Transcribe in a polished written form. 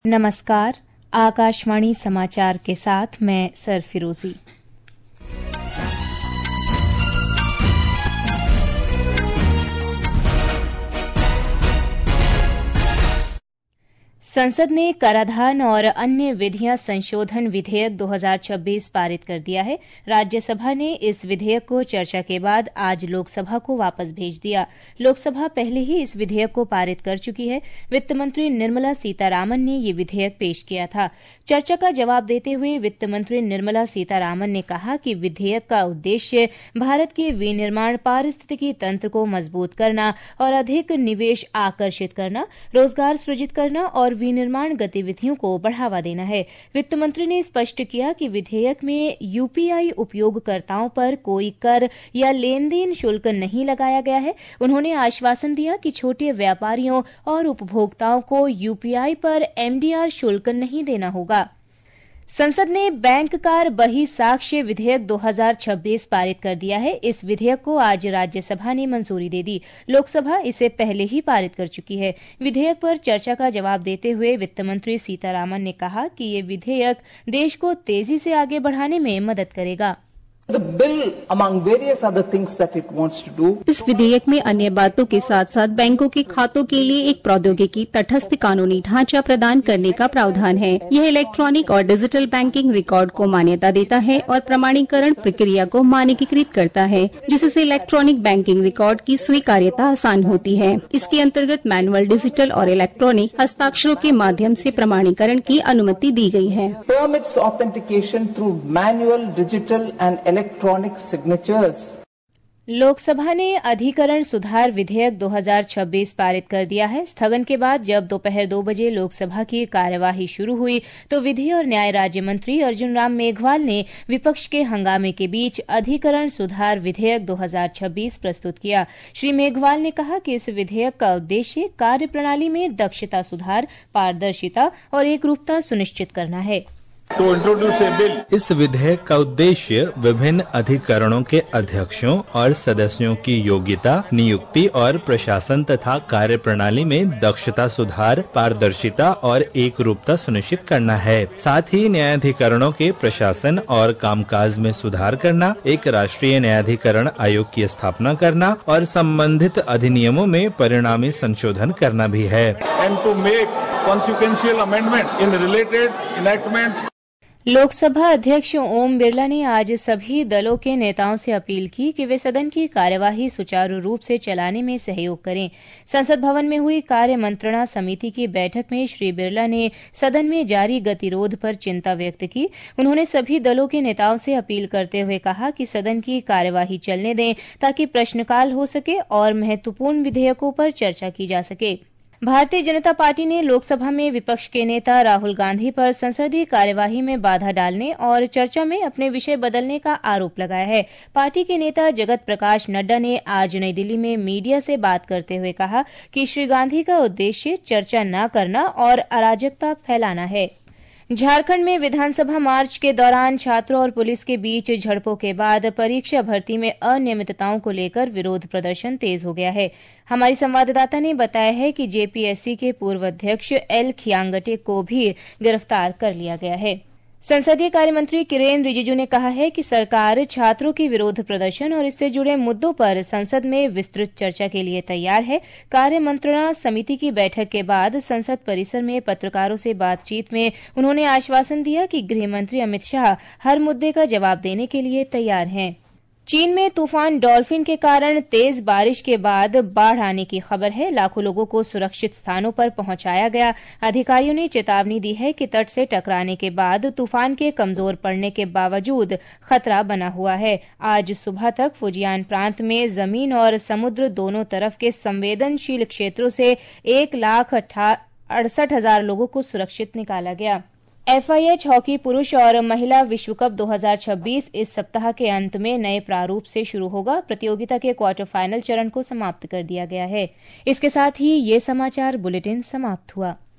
नमस्कार, आकाशवाणी समाचार के साथ मैं सरफिरोजी। संसद ने कराधान और अन्य विधियां संशोधन विधेयक 2026 पारित कर दिया है। राज्यसभा ने इस विधेयक को चर्चा के बाद आज लोकसभा को वापस भेज दिया। लोकसभा पहले ही इस विधेयक को पारित कर चुकी है। वित्त मंत्री निर्मला सीतारामन ने ये विधेयक पेश किया था। चर्चा का जवाब देते हुए वित्त मंत्री निर्मला सीतारामन ने कहा कि विधेयक का उद्देश्य भारत के विनिर्माण पारिस्थितिकी तंत्र को मजबूत करना और अधिक निवेश आकर्षित करना, रोजगार सृजित करना और विनिर्माण गतिविधियों को बढ़ावा देना है। वित्त मंत्री ने स्पष्ट किया कि विधेयक में यूपीआई उपयोगकर्ताओं पर कोई कर या लेन देन शुल्क नहीं लगाया गया है। उन्होंने आश्वासन दिया कि छोटे व्यापारियों और उपभोक्ताओं को यूपीआई पर एमडीआर शुल्क नहीं देना होगा। संसद ने बैंक कार बही साक्ष्य विधेयक 2026 पारित कर दिया है। इस विधेयक को आज राज्यसभा ने मंजूरी दे दी। लोकसभा इसे पहले ही पारित कर चुकी है। विधेयक पर चर्चा का जवाब देते हुए वित्त मंत्री सीतारामन ने कहा कि ये विधेयक देश को तेजी से आगे बढ़ाने में मदद करेगा। इस विधेयक में अन्य बातों के साथ साथ बैंकों के खातों के लिए एक प्रौद्योगिकी तटस्थ कानूनी ढांचा प्रदान करने का प्रावधान है। यह इलेक्ट्रॉनिक और डिजिटल बैंकिंग रिकॉर्ड को मान्यता देता है और प्रमाणीकरण प्रक्रिया को मानकीकृत करता है, जिससे इलेक्ट्रॉनिक बैंकिंग रिकॉर्ड की स्वीकार्यता आसान होती है। इसके अंतर्गत मैनुअल, डिजिटल और इलेक्ट्रॉनिक हस्ताक्षरों के माध्यम से प्रमाणीकरण की अनुमति दी गई है। Permits authentication through manual, digital and electronic signatures. Lok Sabha ने अधिकरण सुधार विधेयक 2026 पारित कर दिया है। स्थगन के बाद जब दोपहर 2 बजे लोकसभा की कार्यवाही शुरू हुई तो विधि और न्याय राज्य मंत्री अर्जुन राम मेघवाल ने विपक्ष के हंगामे के बीच अधिकरण सुधार विधेयक 2026 प्रस्तुत किया। श्री मेघवाल ने कहा कि इस विधेयक का उद्देश्य कार्यप्रणाली में दक्षता सुधार, पारदर्शिता और एकरूपता सुनिश्चित करना है। इस विधेयक का उद्देश्य विभिन्न अधिकरणों के अध्यक्षों और सदस्यों की योग्यता, नियुक्ति और प्रशासन तथा कार्यप्रणाली में दक्षता सुधार, पारदर्शिता और एकरूपता सुनिश्चित करना है। साथ ही न्यायाधिकरणों के प्रशासन और कामकाज में सुधार करना, एक राष्ट्रीय न्यायाधिकरण आयोग की स्थापना करना और संबंधित अधिनियमों में परिणामी संशोधन करना भी है। लोकसभा अध्यक्ष ओम बिरला ने आज सभी दलों के नेताओं से अपील की कि वे सदन की कार्यवाही सुचारू रूप से चलाने में सहयोग करें। संसद भवन में हुई कार्य मंत्रणा समिति की बैठक में श्री बिरला ने सदन में जारी गतिरोध पर चिंता व्यक्त की। उन्होंने सभी दलों के नेताओं से अपील करते हुए कहा कि सदन की कार्यवाही चलने दें ताकि प्रश्नकाल हो सके और महत्वपूर्ण विधेयकों पर चर्चा की जा सके। भारतीय जनता पार्टी ने लोकसभा में विपक्ष के नेता राहुल गांधी पर संसदीय कार्यवाही में बाधा डालने और चर्चा में अपने विषय बदलने का आरोप लगाया है। पार्टी के नेता जगत प्रकाश नड्डा ने आज नई दिल्ली में मीडिया से बात करते हुए कहा कि श्री गांधी का उद्देश्य चर्चा न करना और अराजकता फैलाना है। झारखंड में विधानसभा मार्च के दौरान छात्रों और पुलिस के बीच झड़पों के बाद परीक्षा भर्ती में अनियमितताओं को लेकर विरोध प्रदर्शन तेज हो गया है। हमारी संवाददाता ने बताया है कि जेपीएससी के पूर्व अध्यक्ष एल खियांगटे को भी गिरफ्तार कर लिया गया है। संसदीय कार्य मंत्री किरेन रिजिजू ने कहा है कि सरकार छात्रों के विरोध प्रदर्शन और इससे जुड़े मुद्दों पर संसद में विस्तृत चर्चा के लिए तैयार है। कार्य मंत्रणा समिति की बैठक के बाद संसद परिसर में पत्रकारों से बातचीत में उन्होंने आश्वासन दिया कि गृह मंत्री अमित शाह हर मुद्दे का जवाब देने के लिए तैयार हैं। चीन में तूफान डॉल्फिन के कारण तेज बारिश के बाद बाढ़ आने की खबर है। लाखों लोगों को सुरक्षित स्थानों पर पहुंचाया गया। अधिकारियों ने चेतावनी दी है कि तट से टकराने के बाद तूफान के कमजोर पड़ने के बावजूद खतरा बना हुआ है। आज सुबह तक फुजियान प्रांत में जमीन और समुद्र दोनों तरफ के संवेदनशील क्षेत्रों से 1,68,000 लोगों को सुरक्षित निकाला गया। FIH हॉकी पुरुष और महिला विश्व कप 2026 इस सप्ताह के अंत में नए प्रारूप से शुरू होगा। प्रतियोगिता के क्वार्टर फाइनल चरण को समाप्त कर दिया गया है। इसके साथ ही ये समाचार बुलेटिन समाप्त हुआ।